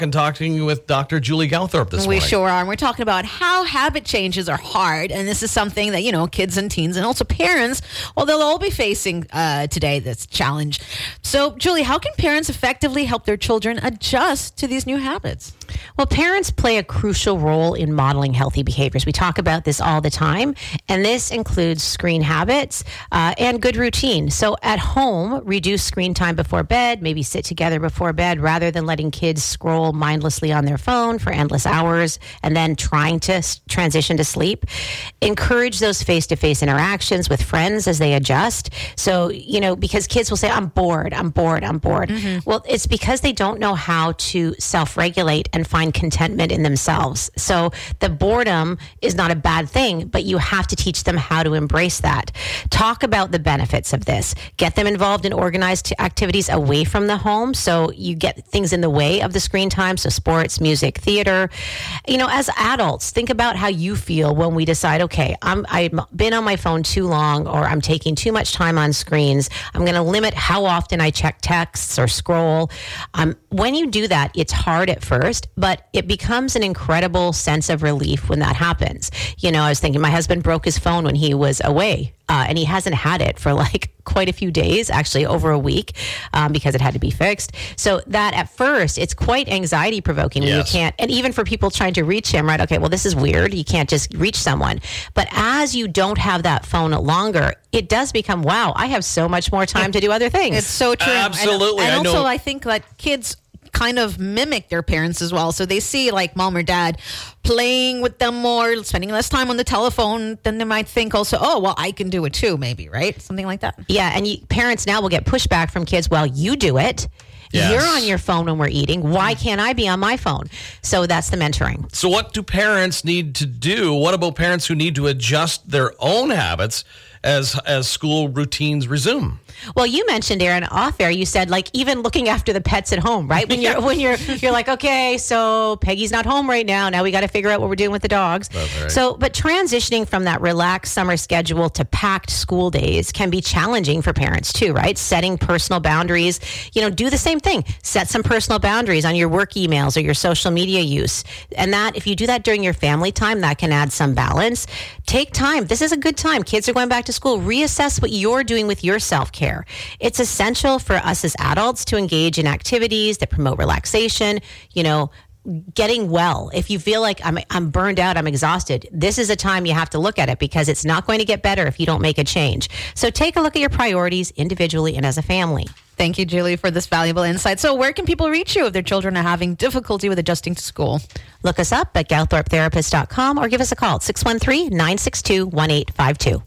and talking with Dr. Julie Gowthorpe this morning. We sure are. And we're talking about how habit changes are hard. And this is something that, kids and teens and also parents, they'll all be facing today, this challenge. So, Julie, how can parents effectively help their children adjust to these new habits? Well, parents play a crucial role in modeling healthy behaviors. We talk about this all the time, and this includes screen habits and good routine. So at home, reduce screen time before bed, maybe sit together before bed rather than letting kids scroll mindlessly on their phone for endless hours and then trying to transition to sleep. Encourage those face-to-face interactions with friends as they adjust. So, because kids will say, I'm bored. Mm-hmm. Well, it's because they don't know how to self-regulate and find contentment in themselves. So the boredom is not a bad thing, but you have to teach them how to embrace that. Talk about the benefits of this. Get them involved in organized activities away from the home so you get things in the way of the screen time, so sports, music, theater. As adults, think about how you feel when we decide, okay, I've been on my phone too long or I'm taking too much time on screens. I'm going to limit how often I check texts or scroll. When you do that, it's hard at first, but it becomes an incredible sense of relief when that happens. I was thinking my husband broke his phone when he was away, and he hasn't had it for quite a few days, actually over a week, because it had to be fixed. So that at first, it's quite anxiety provoking. Yes. You can't, and even for people trying to reach him, right? Okay, well, this is weird. You can't just reach someone. But as you don't have that phone longer, it does become, wow, I have so much more time to do other things. It's so true. Absolutely. And also, I think that kids kind of mimic their parents as well. So they see mom or dad playing with them more, spending less time on the telephone, then they might think also, oh, well, I can do it too, maybe, right? Something like that. Yeah, and parents now will get pushback from kids, well, you do it. Yes. You're on your phone when we're eating. Why can't I be on my phone? So that's the mentoring. So what do parents need to do? What about parents who need to adjust their own habits as school routines resume? Well, you mentioned, Aaron, off air, you said even looking after the pets at home, right? When you're like, okay, so Peggy's not home right now. Now we got to figure out what we're doing with the dogs. That's right. So, but transitioning from that relaxed summer schedule to packed school days can be challenging for parents too, right? Setting personal boundaries, do the same thing. Set some personal boundaries on your work emails or your social media use. And that, if you do that during your family time, that can add some balance. Take time. This is a good time. Kids are going back to school. Reassess what you're doing with your self-care. It's essential for us as adults to engage in activities that promote relaxation, getting well. If you feel like I'm burned out, I'm exhausted, this is a time you have to look at it because it's not going to get better if you don't make a change. So take a look at your priorities individually and as a family. Thank you, Julie, for this valuable insight. So where can people reach you if their children are having difficulty with adjusting to school? Look us up at GowthorpeTherapist.com or give us a call at 613-962-1852.